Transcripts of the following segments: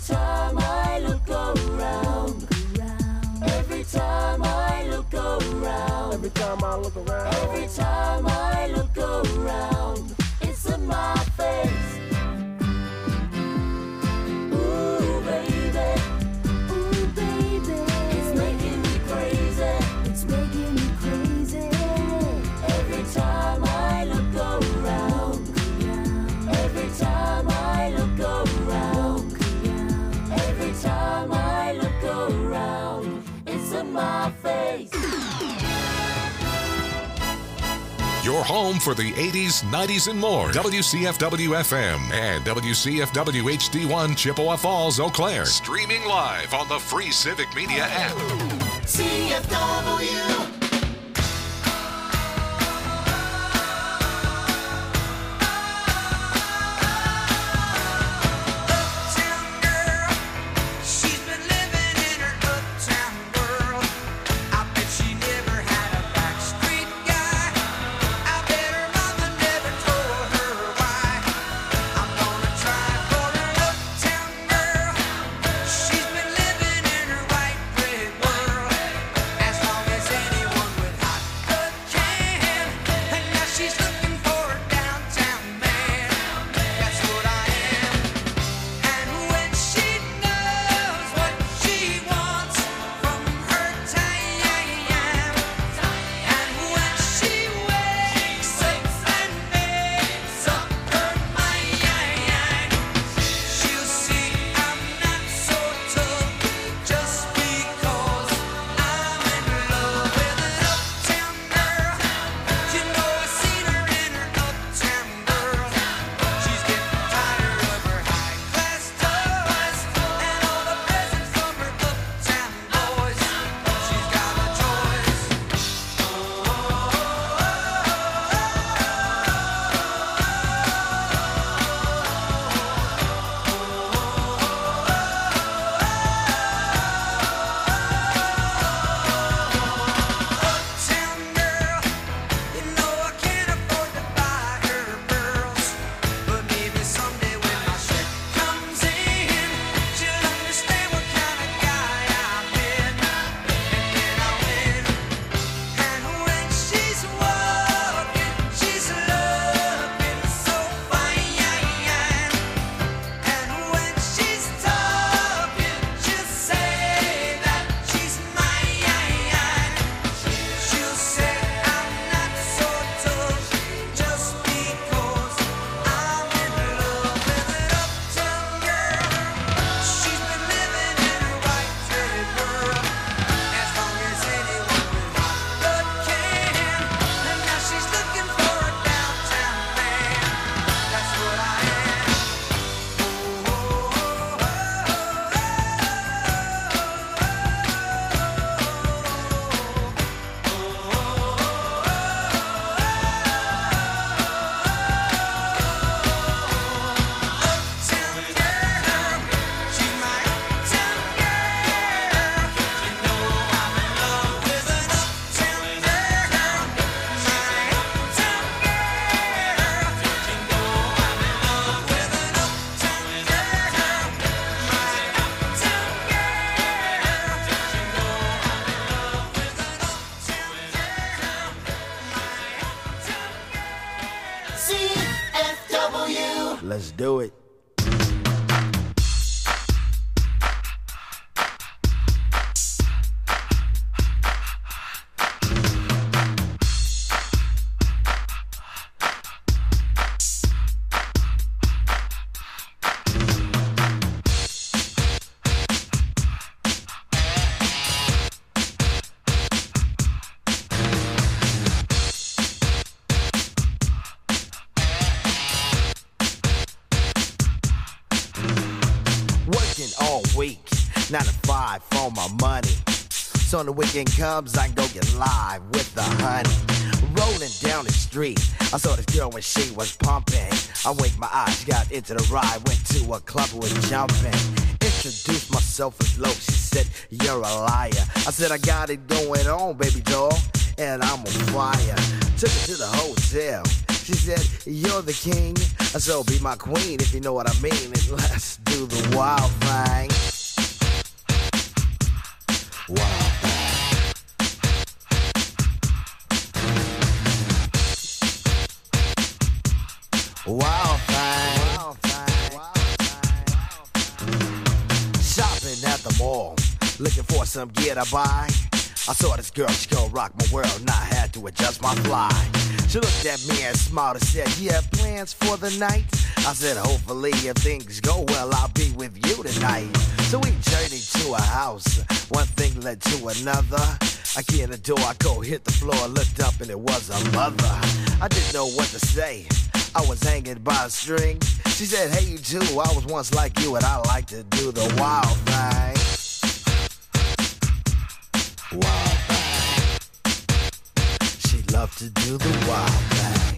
time I look around, every time I look around, every time I look around, every time I look around, it's in my face. Ooh baby, it's making me crazy, it's making me crazy. Every time I look around, every time I look around, every time I look around, it's in my face. Your home for the 80s, 90s, and more. WCFW-FM and WCFW HD1 Chippewa Falls, Eau Claire. Streaming live on the free Civic Media app. CFW. Let's do it. All week, 9 to 5 for my money. So when the weekend comes, I go get live with the honey. Rolling down the street, I saw this girl when she was pumping. I winked my eyes, got into the ride, went to a club, was jumping. Introduced myself as low, she said, you're a liar. I said, I got it going on, baby doll, and I'm on fire. Took her to the hotel. She said, you're the king, so be my queen if you know what I mean. And let's do the wild thing. mall, looking for some gear to buy. I saw this girl, she gon' rock my world, and I had to adjust my fly. She looked at me and smiled and said, you have plans for the night? I said, hopefully if things go well, I'll be with you tonight. So we journeyed to a house, one thing led to another. I get in the door, I go hit the floor, looked up and it was a mother. I didn't know what to say, I was hanging by a string. She said, hey you too, I was once like you and I like to do the wild thing. Wild thing. She loved to do the wild thing.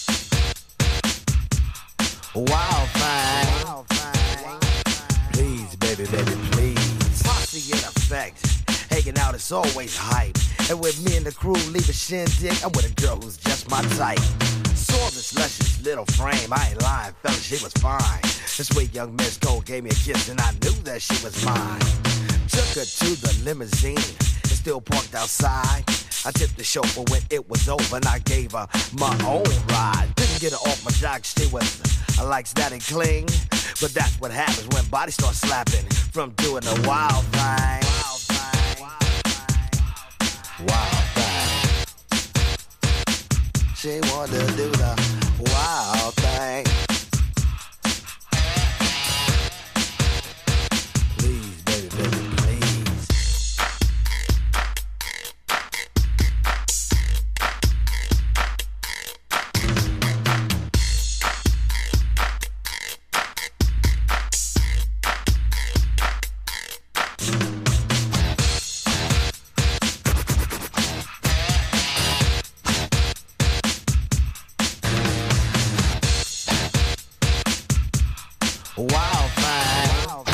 Wild thing. Wild thing. Please, baby, baby, please. Posse in effect. Hanging out is always hype. And with me and the crew leave a shindig, I'm with a girl who's just my type. Saw this luscious little frame, I ain't lying, fella, she was fine. This sweet young Miss Gold gave me a kiss and I knew that she was mine. Took her to the limousine, it's still parked outside. I tipped the chauffeur when it was over and I gave her my own ride. Didn't get her off my jock, she was I like static cling. But that's what happens when bodies start slapping from doing the wild thing. Wild thing. Wild thing. She wanted to do the wild thing. Please, baby, baby, please. Wild thing.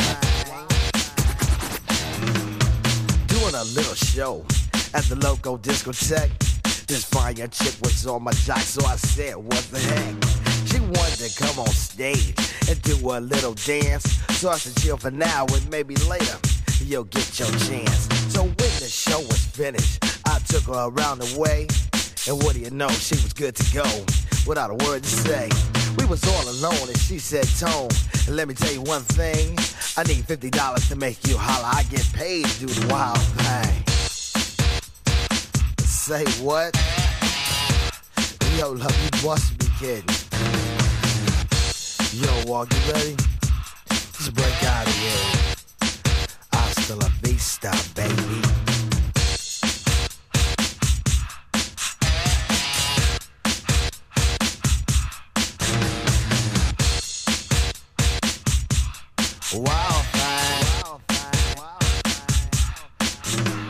Doing a little show at the local discotheque. This fine young chick was on my jock, so I said, what the heck? She wanted to come on stage and do a little dance. So I said, chill for now and maybe later you'll get your chance. So when the show was finished, I took her around the way. And what do you know, she was good to go without a word to say. We was all alone and she said, Tone, let me tell you one thing. I need $50 to make you holler. I get paid to do the wild thing. Say what? Yo, love, you must be kidding. Yo, Walk, you ready? Just break out of here. Hasta la vista, baby. Wild thing. Wild thing. Wild thing.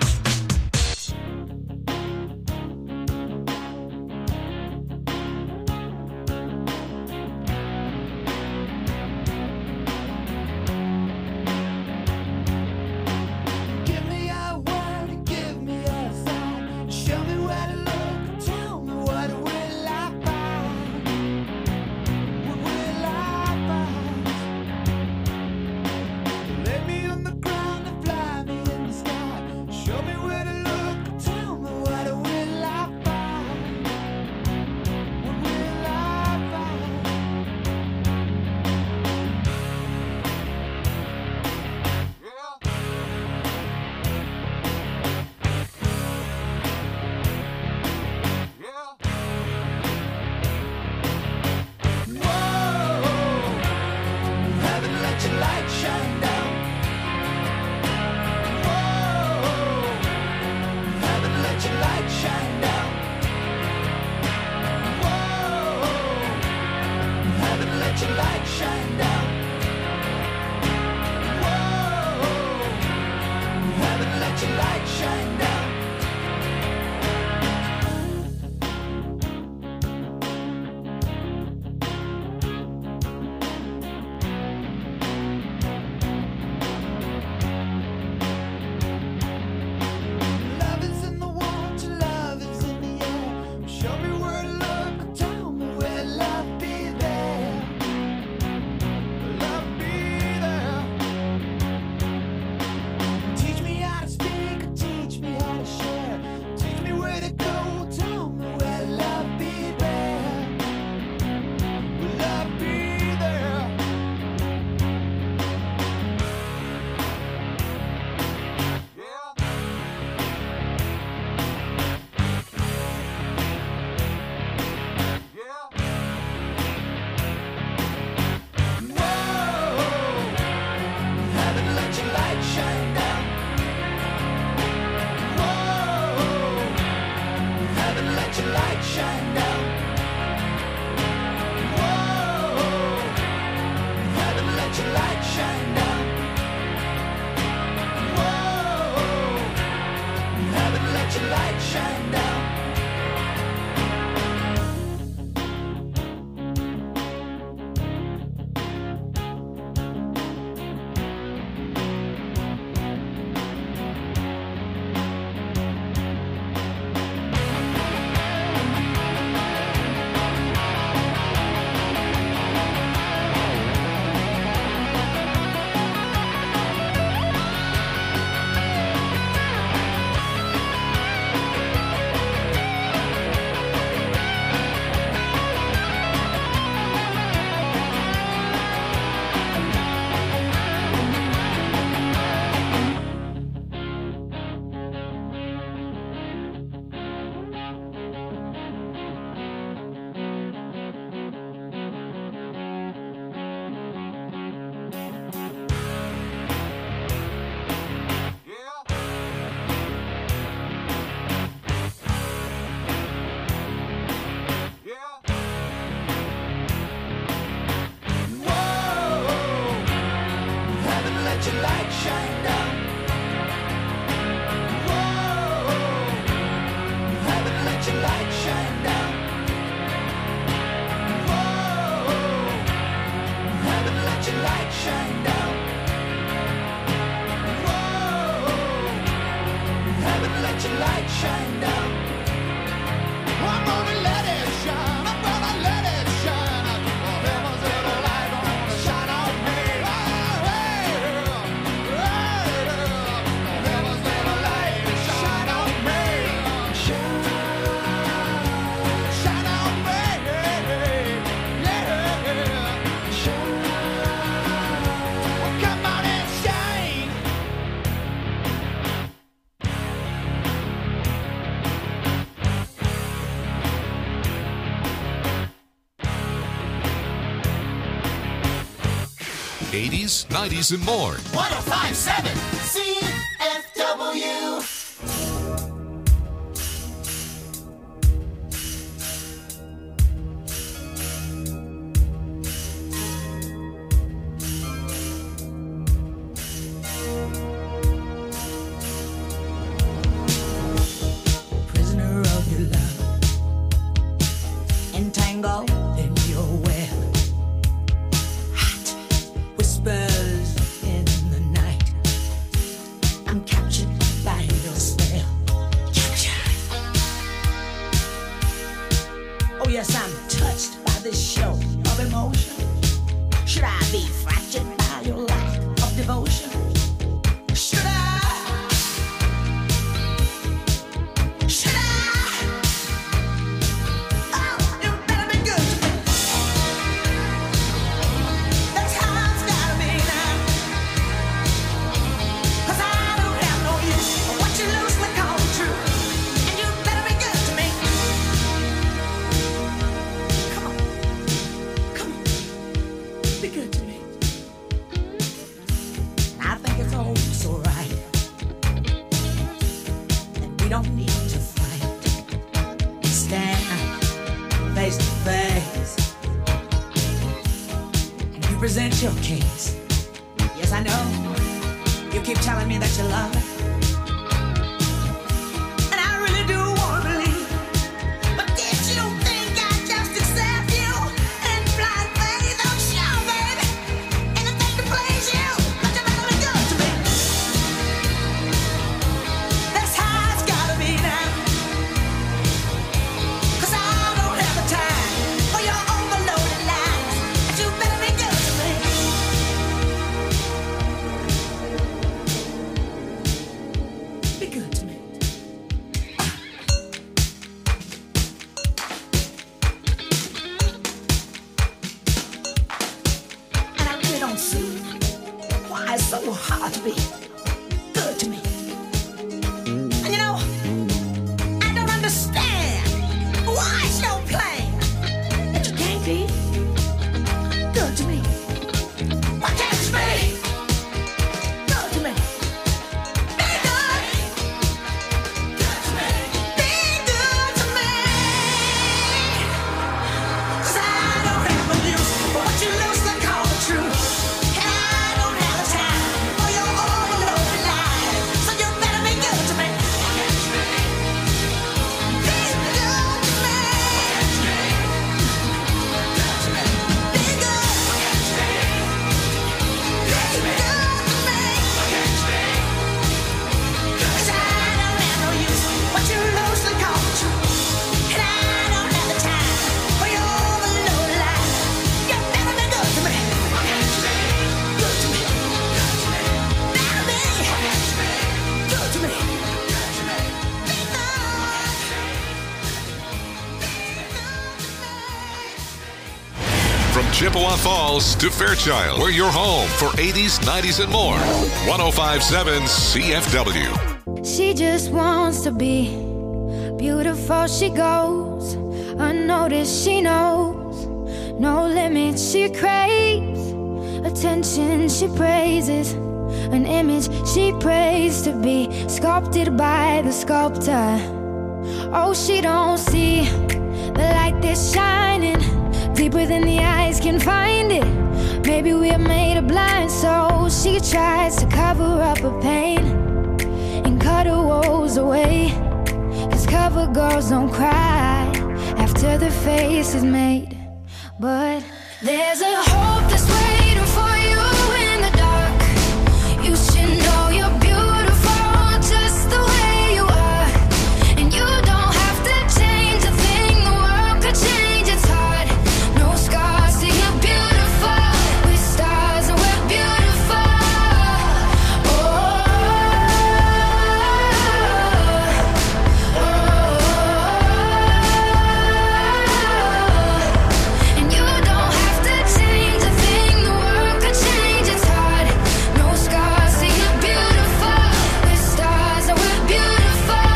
Give me a word, give me a sign. Show me where to look, tell me what will I find? What will I find? Lay me on the ground and fly me in the sky. Show me where to look, tell me what will I find? What will I find? Whoa, haven't let your light shine down. Whoa, haven't let your light shine down. Whoa, haven't let your light shine down. Whoa, haven't let your light shine down. let your light shine down. Whoa, heaven, let your light shine down. Whoa, heaven, let your light shine down. Whoa, heaven, let your light shine down. I'm gonna let it shine. I'm gonna let it shine. Oh, heaven's little light gonna shine on me. Oh, hey, oh, heaven's little light shine on me. Shine on me. Yeah. Shine. Oh, come on and shine. '80s, '90s, and more. 105.7 CFW. Prisoner of your love, entangled in your web. Whispers in the night. I'm captured by your spell. Captured. Oh yes, I'm touched by this show of emotion. Should I be fractured by your lack of devotion? Should I? Should I? Oh, you better be good to me. That's how it's gotta be now. 'Cause I don't have no use for what you loosely call the truth. And you better be good to me. Come on. Come on. Be good to me. I think it's oh so right that we don't need to fight. Stand face to face and you present your case. Yes, I know. You keep telling me that you love me, and I really do want to believe. But did you think I'd just accept you in blind faith? Oh, sure, baby. Anything to please you, but you better be good to me. That's how it's gotta be now. 'Cause I don't have the time for your overloaded lies. But you better be good to me. Be good to me. And I really don't see why it's so hard to be good to me. And you know, I don't understand why it's so plain that you can't be good to me. Why can't you be good to me? Be good. Good to me. Be good to me. 'Cause I don't have no use for what you loosely call the truth. And I don't have the time for your overloaded lies. So you better be good to me. Be good to me. Be good. Be good to me. 'Cause I don't have no use for what you loosely call the truth. And I don't have the time for your overloaded lies. You better be good to me. Good to me. Better be good to me. Be From Chippewa Falls to Fairchild, we're your home for '80s, '90s, and more. 105.7 CFW. She just wants to be beautiful. She goes unnoticed. She knows no limits. She craves attention. She praises an image she prays to be sculpted by the sculptor. Oh, she don't see the light that's shining deeper than the eyes can find it. Maybe we're made of blind souls. She tries to cover up her pain and cut her woes away. 'Cause cover girls don't cry after their face is made. But there's a hope that's waiting for you in the dark. You should know you're beautiful just the way you are. And you don't have to change a thing, the world could change, it's hard. No scars, see you're beautiful. With stars and we're beautiful. Oh, and you don't have to change a thing, the world could change, it's hard. No scars, see you're beautiful. With stars and we're beautiful.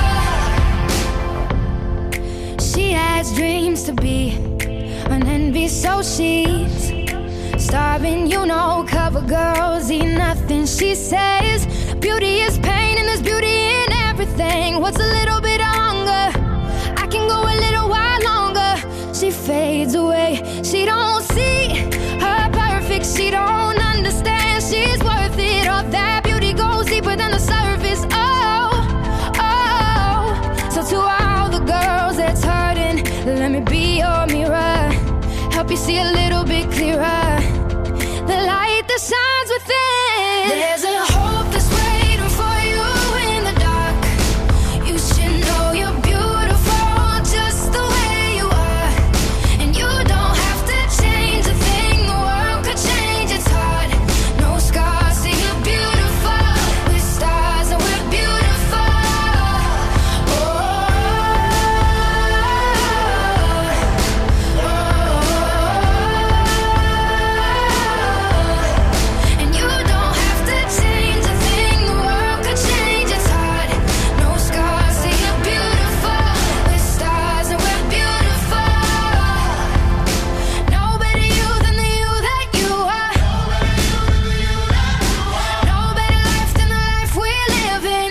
She has dreams to be an envy, so she's starving, you know. Cover girls eat nothing, she says. Beauty is pain and there's beauty in everything. What's a little bit of hunger? I can go a little while longer. She fades away, she don't see her perfect, she don't understand she's worth it. All that beauty goes deeper than the surface. Oh, oh. So to all the girls that's hurting, let me be your mirror, help you see a little bit clearer, the light that shines within. There's a hope that's waiting for you in the dark. You should know you're beautiful just the way you are. And you don't have to change a thing, the world could change, it's hard. No scars, see you're beautiful. With stars and we're beautiful. Oh, and you don't have to change a thing, the world could change, it's hard. No scars, see you're beautiful. With stars and we're beautiful. No better you than the you that you are. No better life than the life we're living.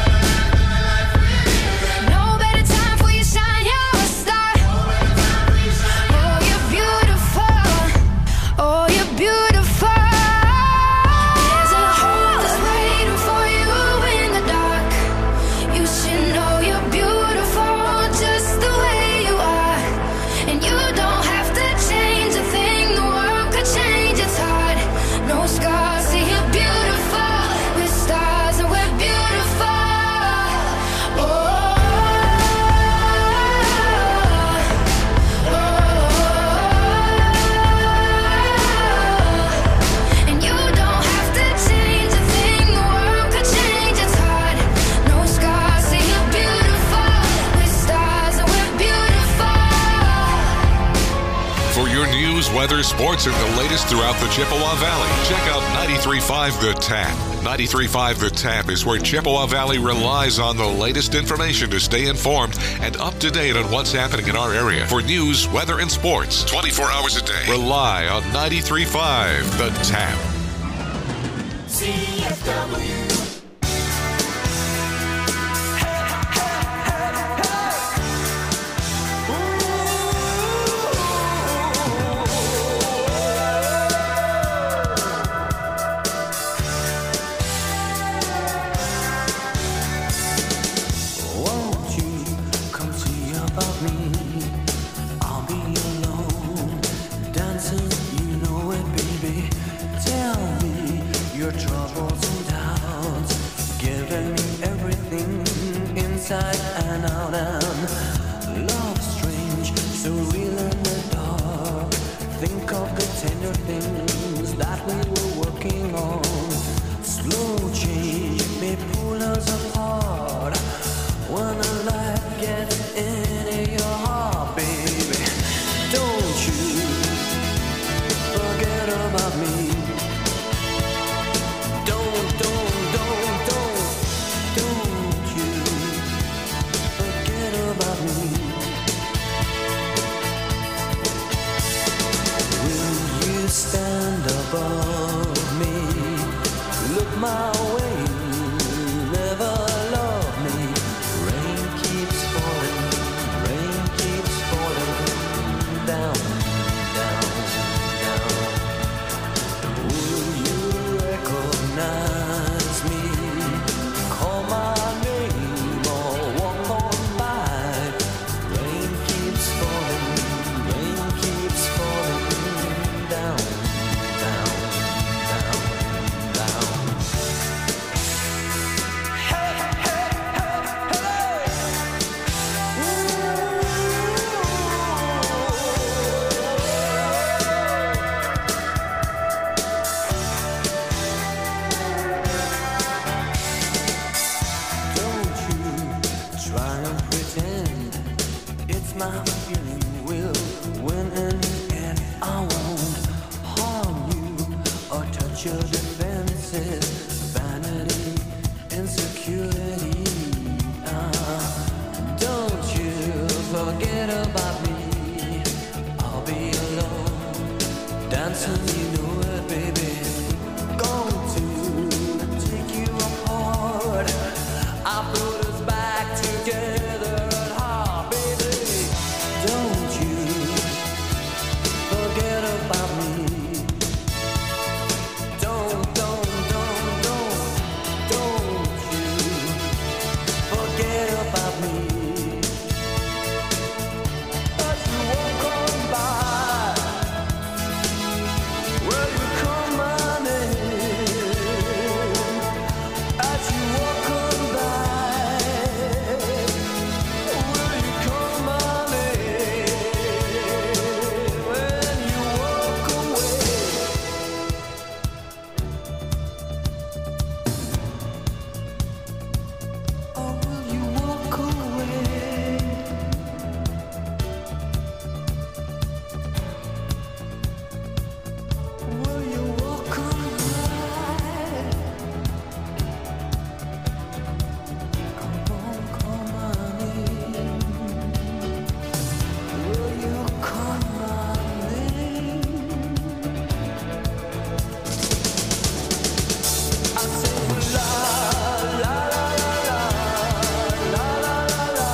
No better time for you shine, you're a star. Oh, you're beautiful. Oh, you're beautiful. There's a hope that's waiting for you in the dark. You should know you're beautiful just the way you are. And you don't have to change a thing, the world could change, it's hard. No scars, see you're beautiful. With stars and we're beautiful. Oh, and you don't have to change a thing, the world could change, it's hard. No scars, see you're beautiful. With stars and we're beautiful. For your news, weather, sports, and the latest throughout the Chippewa Valley, check out 93.5 The Tap. 93.5 The Tap is where Chippewa Valley relies on the latest information to stay informed and up to date on what's happening in our area. For news, weather, and sports, 24 hours a day, rely on 93.5 The Tap. CFW. Won't you come see about me? I'll be alone, dancing, you know it, baby. Tell me your troubles and doubts, giving me everything inside and out. And love strange, so real in the dark. Think of the tender things that we were working on. Slow change may pull us apart. When a light gets into your heart, baby, don't you forget about me. Don't you forget about me. Will you stand above me? weaknesses, vanity, insecurity. Don't you forget about me. I'll be alone, dancing, you know it, baby. Going to take you apart. I put us back together at heart, baby. Don't you forget about me. Don't you forget about me. As you walk on by, will you call my name? As you walk on by, will you call my name? When you walk away. Or will you walk away? Will you walk away? Come on, call my name. Will you call my name? I say la la la la la la la la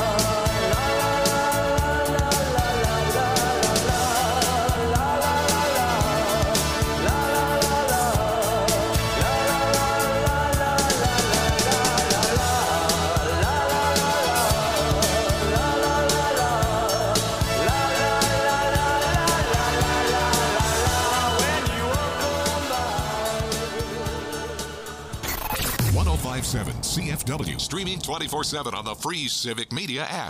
.1057 CFW, streaming 24/7 on the free Civic Media app.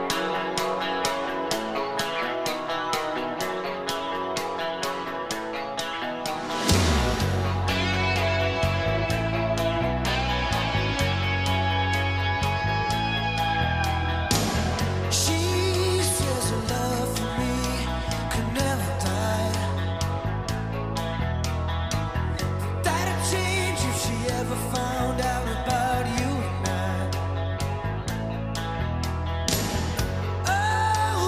She says her love for me could never die. That'd change if she ever found out about you and I. Oh,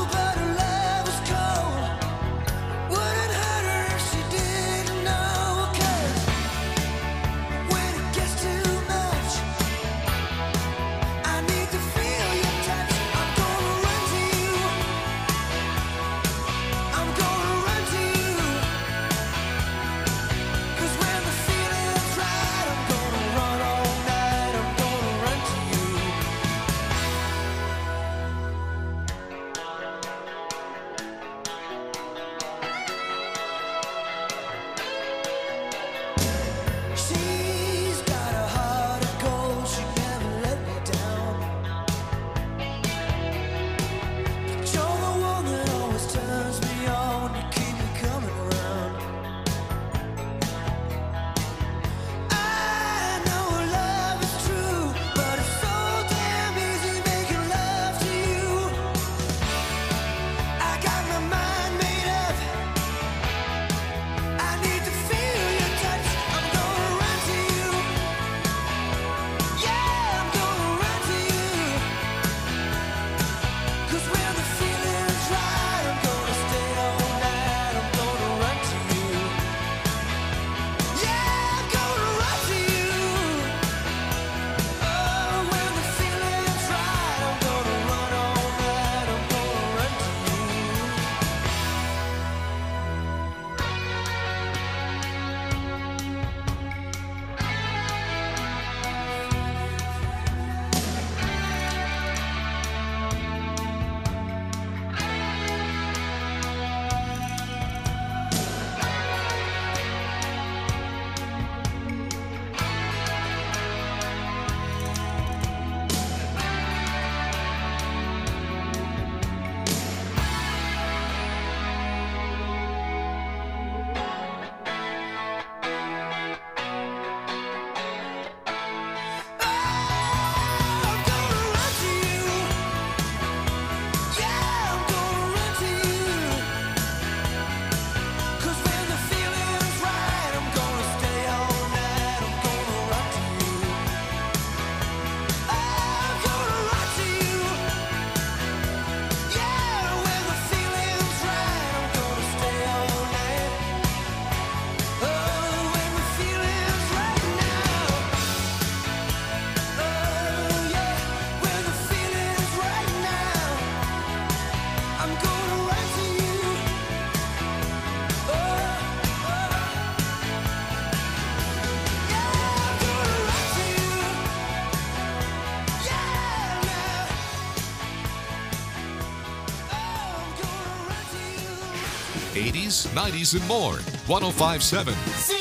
80s, 90s, and more. 105.7.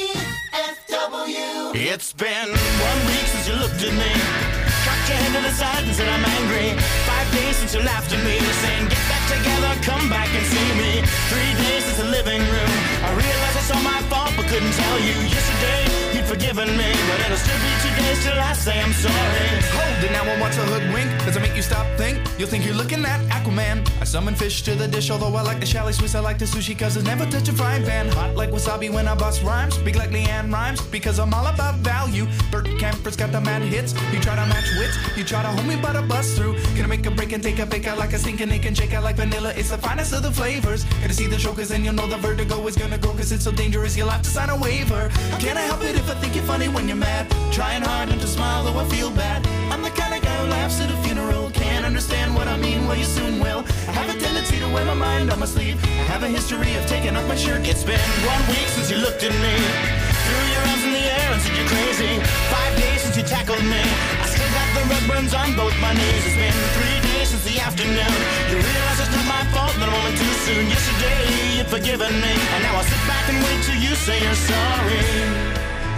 CFW. It's been 1 week since you looked at me. Cocked your head to the side and said I'm angry. 5 days since you laughed at me, saying get back together, come back and see me. 3 days since the living room. I realized it's all my fault but couldn't tell you. Yesterday you'd forgiven me, but it'll still be 2 days till I say I'm sorry. Hold it now and watch a hoodwink. Does it make you stop think? You'll think you're looking at Aquaman. I summon fish to the dish, although I like the chalet Swiss. I like the sushi cause it's never touch a frying pan. Hot like wasabi when I bust rhymes. Big like Leanne rhymes because I'm all about value. Bert Camper's got the mad hits. You try to match wits, you try to hold me but I bust through. Gonna make a break and take a bake out like a stinking ache and shake out like vanilla. It's the finest of the flavors. Gonna see the show cause then you'll know the vertigo is gonna go cause it's so dangerous you'll have to sign a waiver. How can I help it if I think you're funny when you're mad? Trying hard not to smile though I feel bad. I'm the kind of guy who laughs at a funeral. Can't understand what I mean, well you soon will. I have a tendency to wear my mind on my sleeve. I have a history of taking off my shirt. It's been 1 week since you looked at me. Threw your arms in the air and said you're crazy. 5 days since you tackled me. I still got the red burns on both my knees. It's been 3 days since the afternoon. You realize it's not my fault, but a moment too soon. Yesterday you'd forgiven me, and now I'll sit back and wait till you say you're sorry.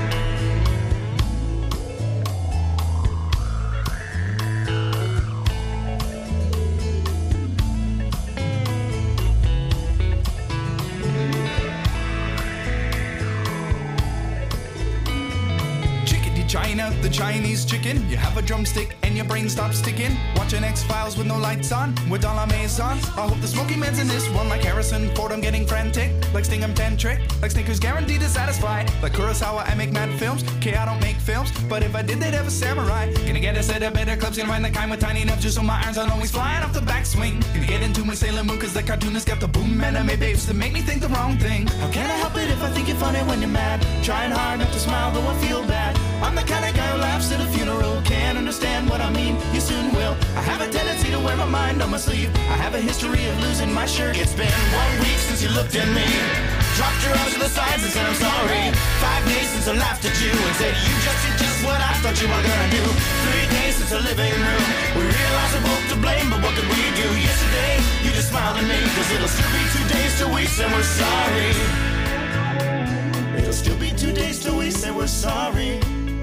China, the Chinese chicken. You have a drumstick and your brain stops sticking. Watching X-Files with no lights on, with all our on. I hope the Smoky Man's in this one like Harrison Ford. I'm getting frantic, like Sting I'm tantric, like Snickers guaranteed to satisfy. Like Kurosawa, I make mad films. Okay, I don't make films, but if I did, they'd have a samurai. Gonna get a set of better clubs, gonna find the kind with tiny enough just so my irons aren't always flying off the backswing. Gonna get into my Sailor Moon cause the cartoonist got the boom anime babes to make me think the wrong thing. How can I help it if I think you're funny when you're mad? Trying hard not to smile though I feel bad. I'm the kind of guy who laughs at a funeral. Can't understand what I mean, you soon will. I have a tendency to wear my mind on my sleeve. I have a history of losing my shirt. It's been 1 week since you looked at me. Dropped your arms to the sides and said I'm sorry. 5 days since I laughed at you and said you just did just what I thought you were gonna do. 3 days since the living room. We realized we're both to blame, but what could we do? Yesterday, you just smiled at me, cause it'll still be 2 days till we say we're sorry. It'll still be 2 days till we say we're sorry.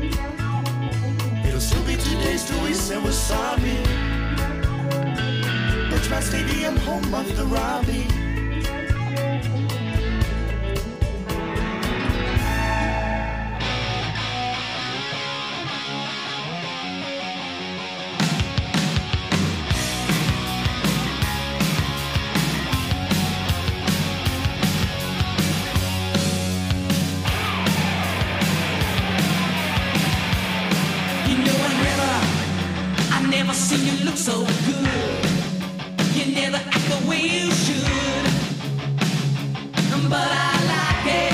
It'll still be 2 days till we say we're sorry. Birchmount Stadium, home of the Robbie. Never seen you look so good. You never act the way you should. But I like it,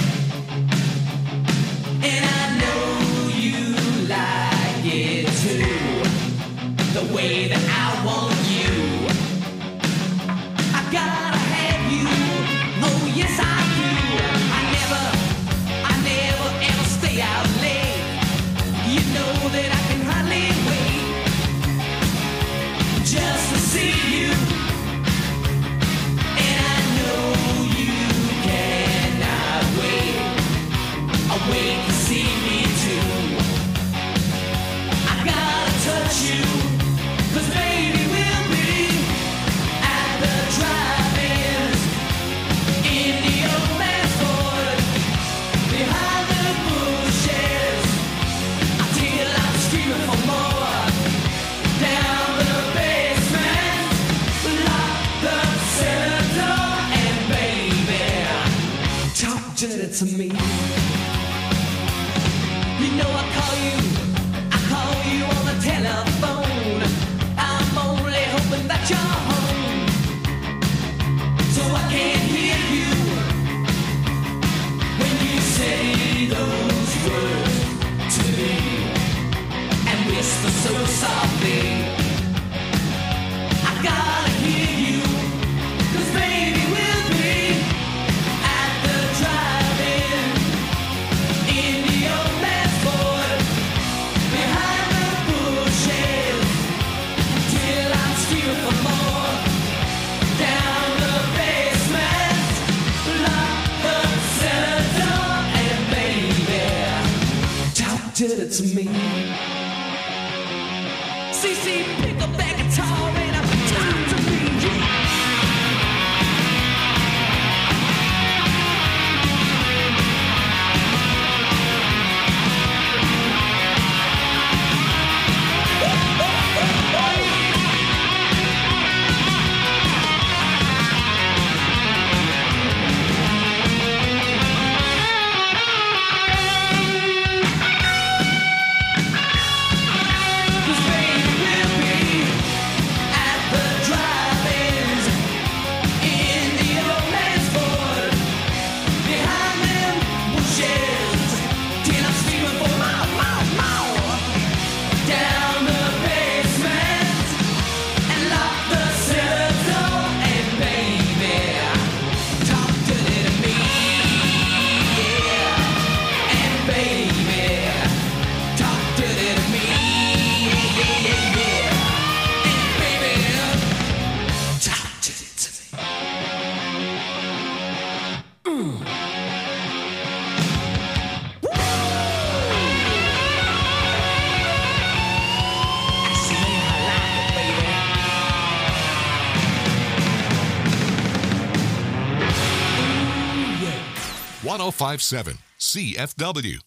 and I know you like it too. The way that I want you, I gotta have you. Oh yes I do. I never ever stay out late. You know that I can hardly wait just to see you, and I know you cannot wait to see me too. I gotta touch you, cause baby we'll be at the drive-ins, in the old man's Ford, behind the bushes, until I'm screaming for more, down the basement, lock the cellar door, and baby, talk dirty to me. did it to me. CC, pick up that guitar and talk to me. One 1057 CFW.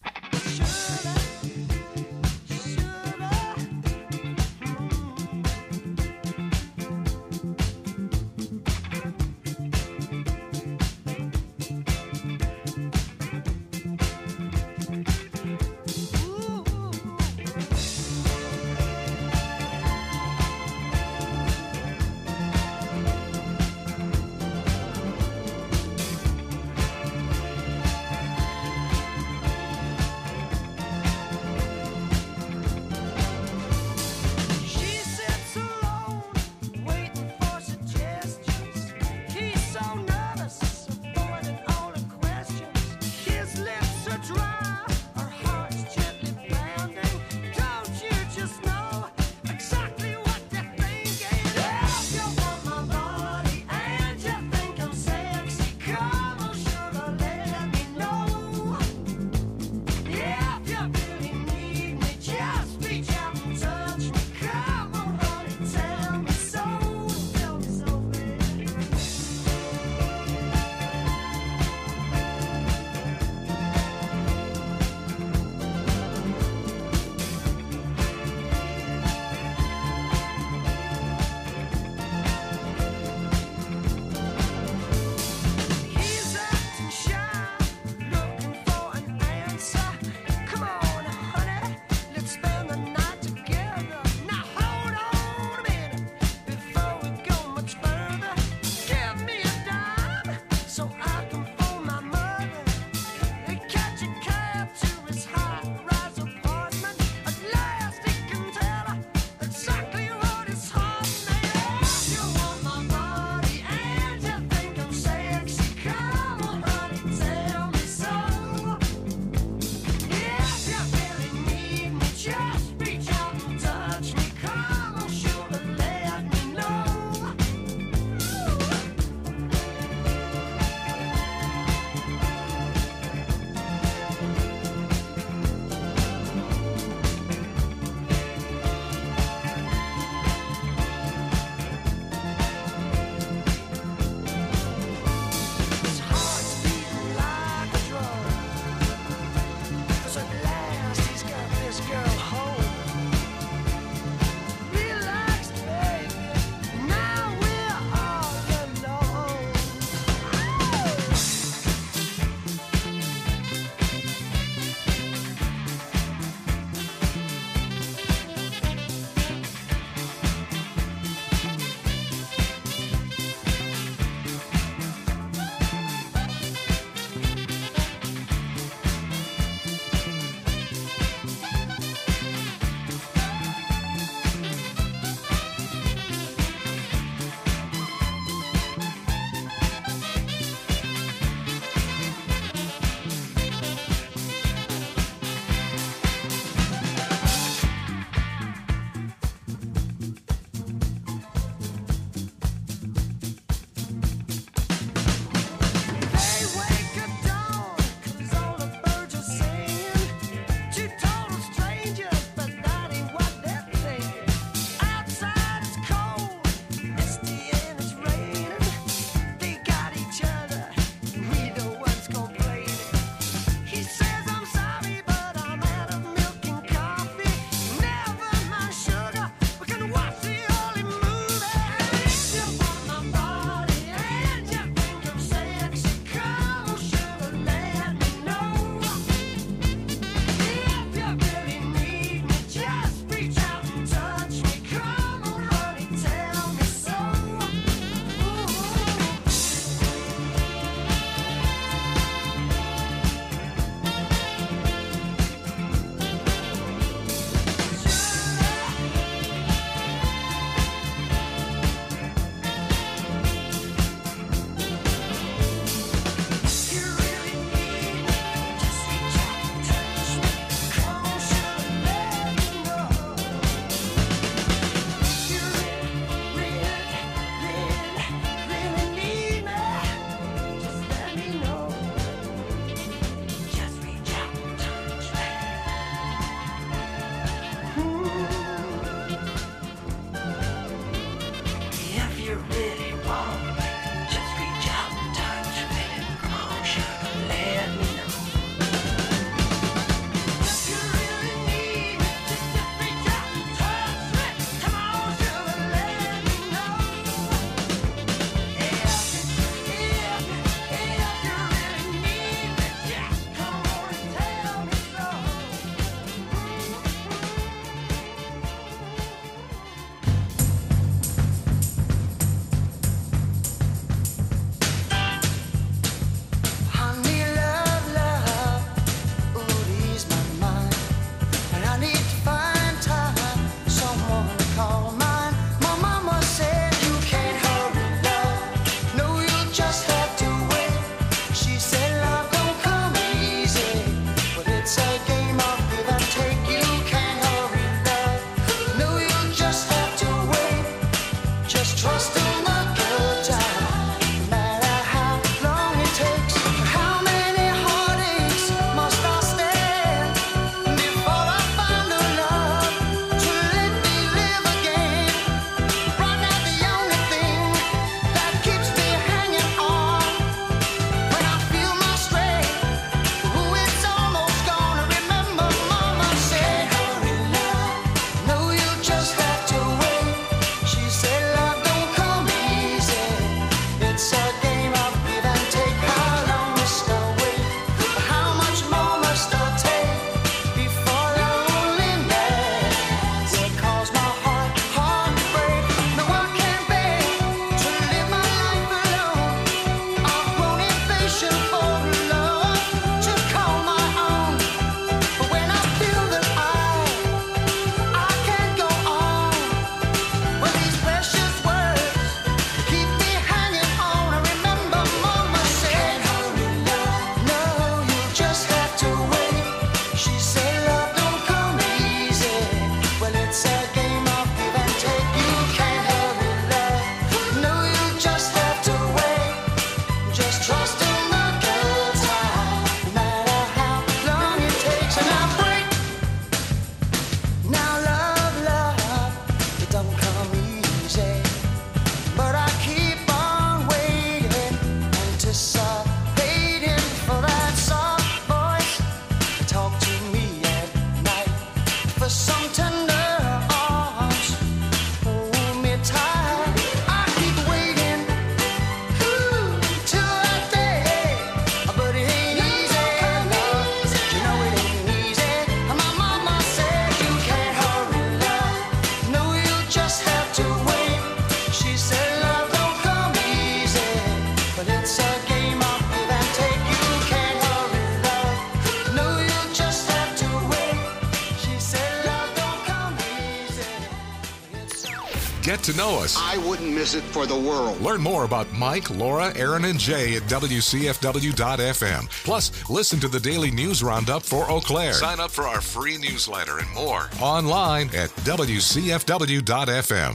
Get to know us. I wouldn't miss it for the world. Learn more about Mike, Laura, Aaron, and Jay at WCFW.FM. Plus, listen to the daily news roundup for Eau Claire. Sign up for our free newsletter and more online at WCFW.FM.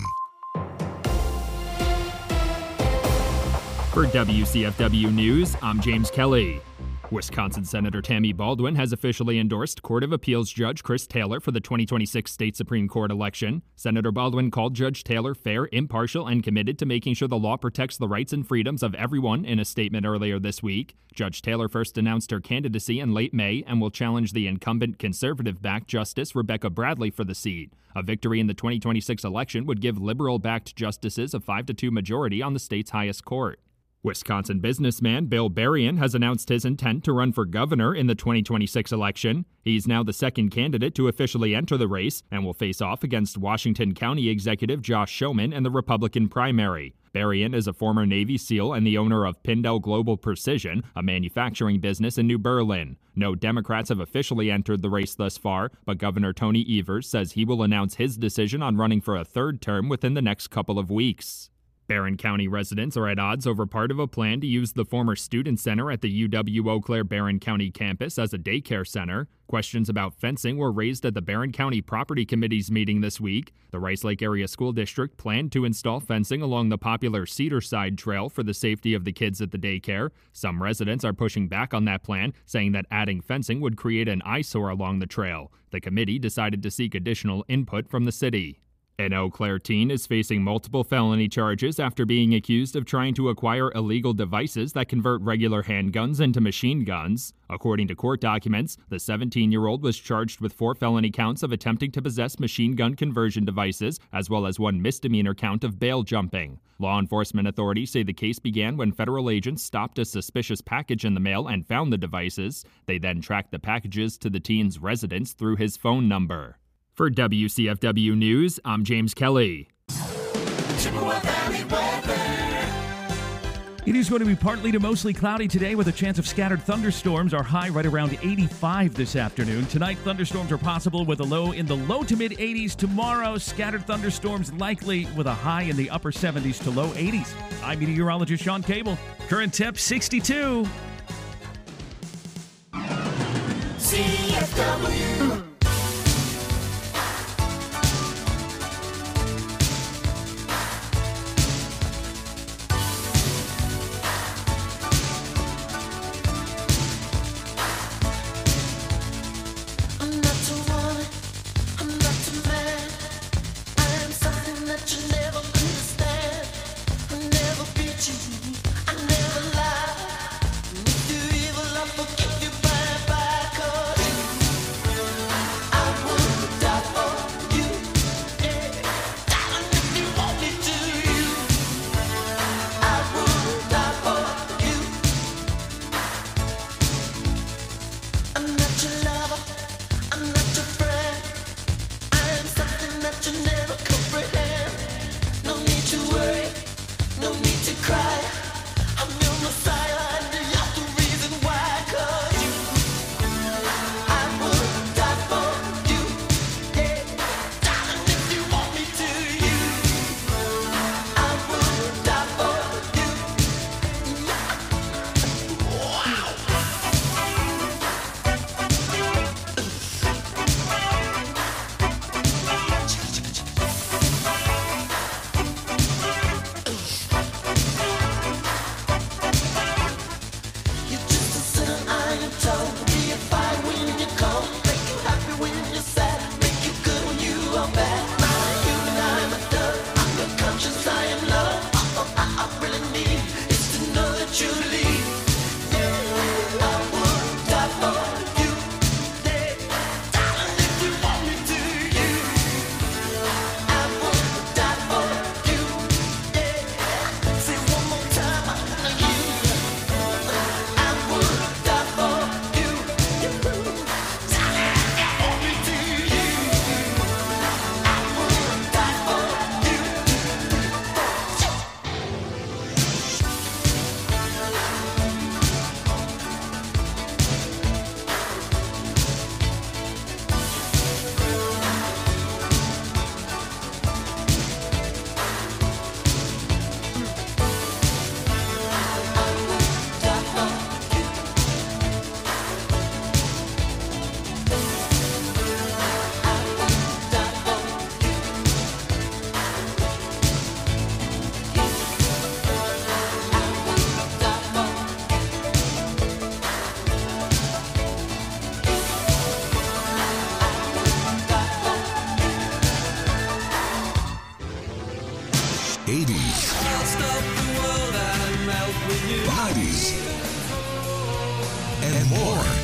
For WCFW News, I'm James Kelly. Wisconsin Senator Tammy Baldwin has officially endorsed Court of Appeals Judge Chris Taylor for the 2026 State Supreme Court election. Senator Baldwin called Judge Taylor fair, impartial, and committed to making sure the law protects the rights and freedoms of everyone in a statement earlier this week. Judge Taylor first announced her candidacy in late May and will challenge the incumbent conservative-backed Justice Rebecca Bradley for the seat. A victory in the 2026 election would give liberal-backed justices a 5-2 majority on the state's highest court. Wisconsin businessman Bill Berrien has announced his intent to run for governor in the 2026 election. He's now the second candidate to officially enter the race and will face off against Washington County Executive Josh Schoeman in the Republican primary. Berrien is a former Navy SEAL and the owner of Pindell Global Precision, a manufacturing business in New Berlin. No Democrats have officially entered the race thus far, but Governor Tony Evers says he will announce his decision on running for a third term within the next couple of weeks. Barron County residents are at odds over part of a plan to use the former student center at the UW-Eau Claire Barron County campus as a daycare center. Questions about fencing were raised at the Barron County Property Committee's meeting this week. The Rice Lake Area School District planned to install fencing along the popular Cedar Side Trail for the safety of the kids at the daycare. Some residents are pushing back on that plan, saying that adding fencing would create an eyesore along the trail. The committee decided to seek additional input from the city. An Eau Claire teen is facing multiple felony charges after being accused of trying to acquire illegal devices that convert regular handguns into machine guns. According to court documents, the 17-year-old was charged with 4 felony counts of attempting to possess machine gun conversion devices, as well as 1 misdemeanor count of bail jumping. Law enforcement authorities say the case began when federal agents stopped a suspicious package in the mail and found the devices. They then tracked the packages to the teen's residence through his phone number. For WCFW News, I'm James Kelly. Chippewa Valley weather. It is going to be partly to mostly cloudy today with a chance of scattered thunderstorms. Our high right around 85 this afternoon. Tonight, thunderstorms are possible with a low in the low to mid 80s. Tomorrow, scattered thunderstorms likely with a high in the upper 70s to low 80s. I'm meteorologist Sean Cable. Current temp 62. CFW.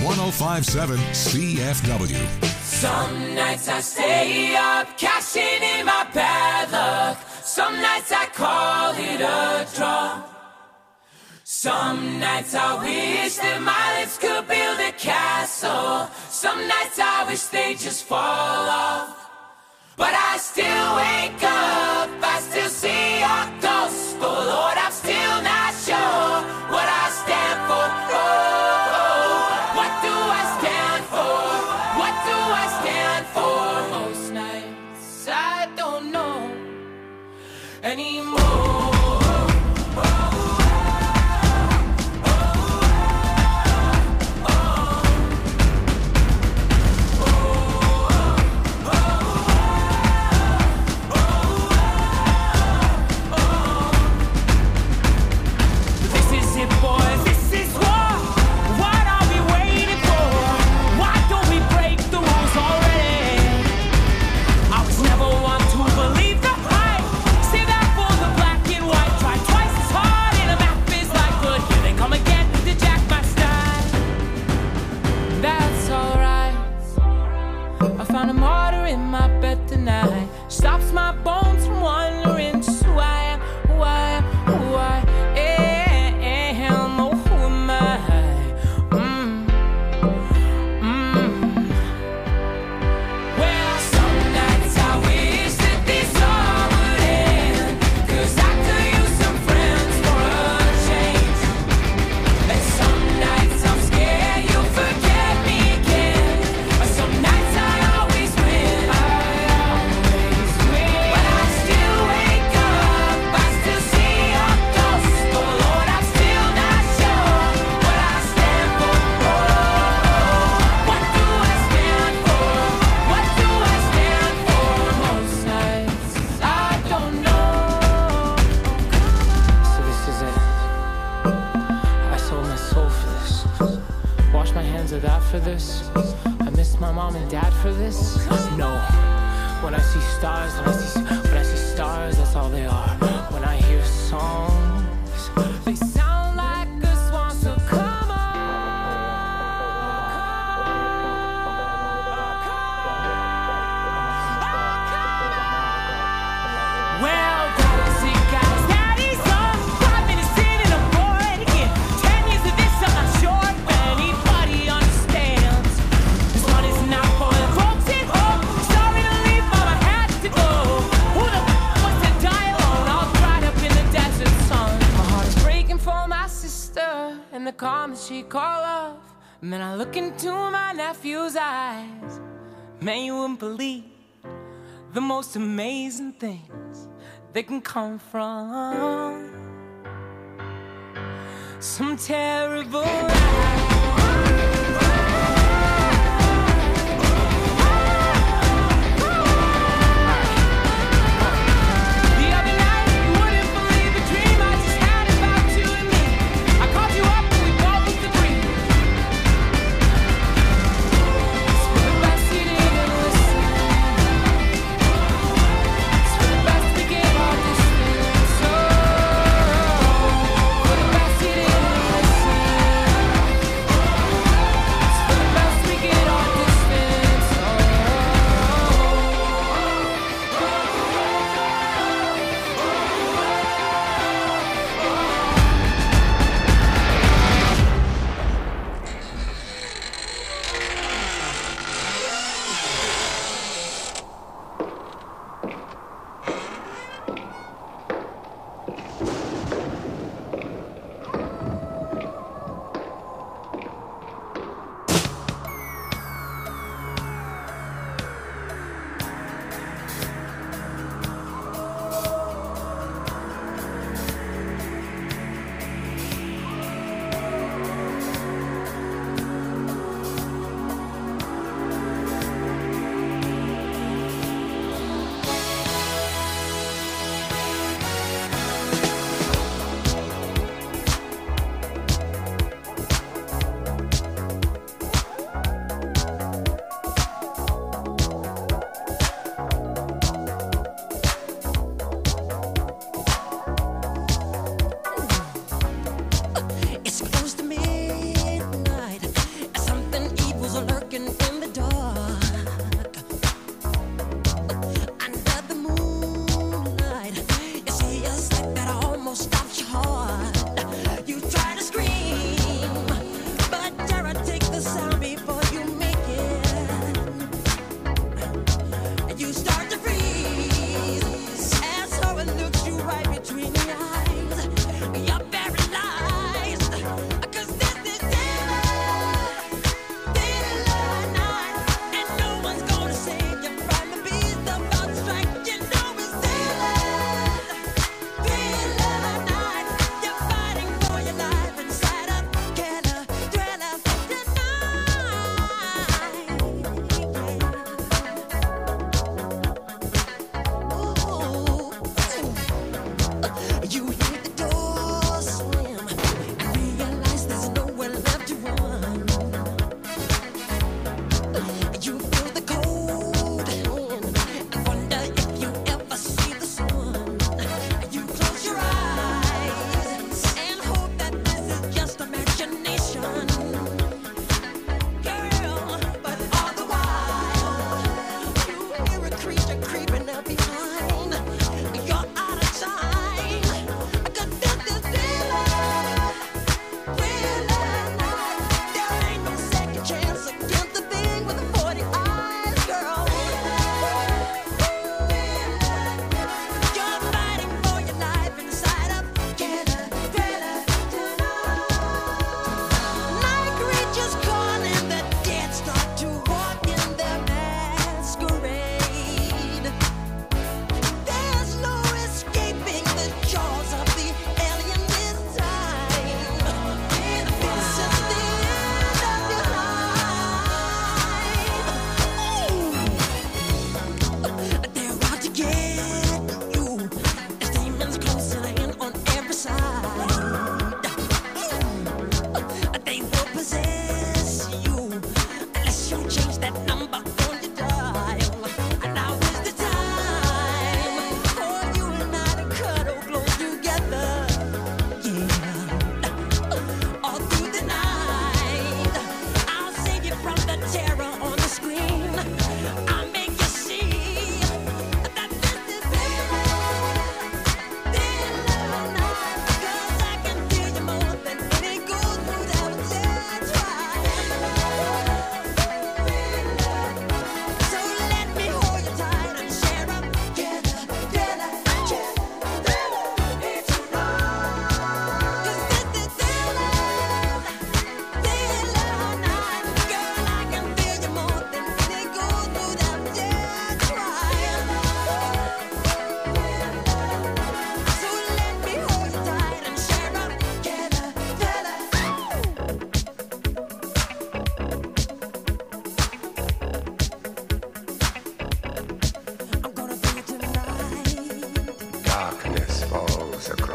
1057 CFW. Some nights I stay up, cashing in my bad luck. Some nights I call it a draw. Some nights I wish that my lips could build a castle. Some nights I wish they just fall off. But I still wake up, I still see your ghost. Oh Lord, I'm still not sure what I stand for. Oh, what do I stand for? What do I stand for? Most nights I don't know anymore. Stops my bones from wondering just who I am, who I am, who I am. Oh, who am I? Well, some nights I wish that this all would end, 'cause I could use some friends for a change. And some nights I'm scared you'll forget me again. Some nights I always win. For this, I miss my mom and dad for this. No, when I see stars, when I see stars, that's all they are. When I hear songs, they sound like a swan. So come on, well, those guys, daddy's son, 5 minutes in and I'm bored again. 10 years of this, I'm not sure. And the calm she call off. And then I look into my nephew's eyes. Man, you wouldn't believe the most amazing things that can come from some terrible lies.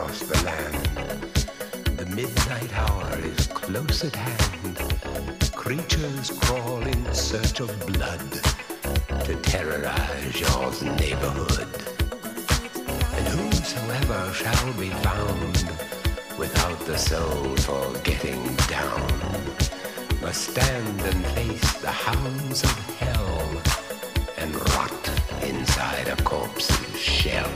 across the land. The midnight hour is close at hand. Creatures crawl in search of blood to terrorize your neighborhood. And whosoever shall be found without the soul for getting down must stand and face the hounds of hell and rot inside a corpse's shell.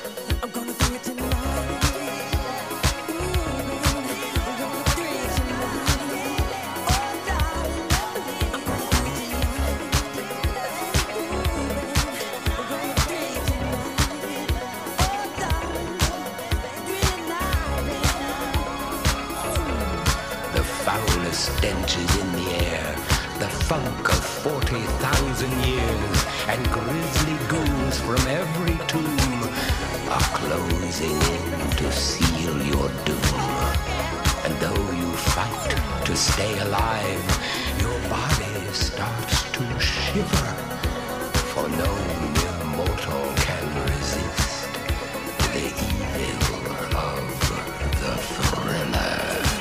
Stench is in the air, the funk of 40,000 years, and grisly ghouls from every tomb are closing in to seal your doom. And though you fight to stay alive, your body starts to shiver, for no mere mortal can resist the evil of the thriller.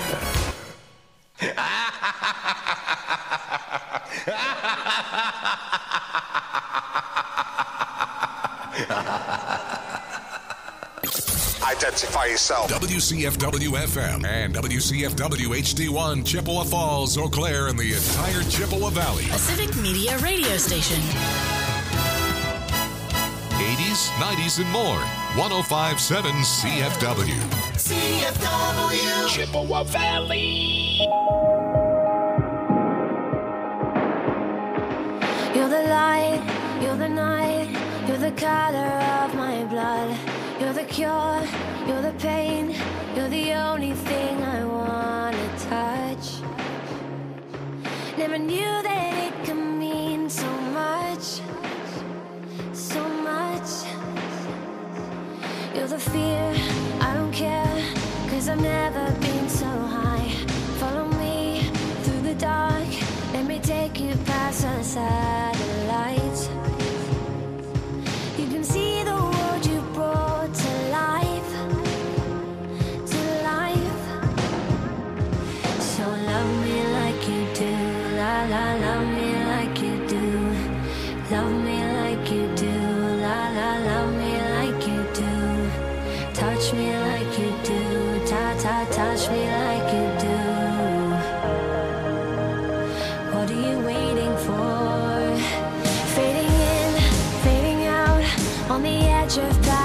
Identify yourself. WCFW FM and WCFW HD1 Chippewa Falls, Eau Claire, and the entire Chippewa Valley. A civic media radio station. 80s, 90s, and more. 105.7 CFW. CFW. Chippewa Valley. You're the light, you're the night, you're the color of my blood. You're the cure, you're the pain, you're the only thing I wanna touch. Never knew that it could mean so much, so much. You're the fear, I don't care, 'cause I've never been so high. Follow me through the dark, let me take you past the satellites. You can see the world you brought to life, to life. So love me like you do, la la, love me like you do. Love me like you do, la la, love me like you do. Touch me like you do, ta ta, touch me like you do. What are you waiting for? Fading in, fading out, on the edge of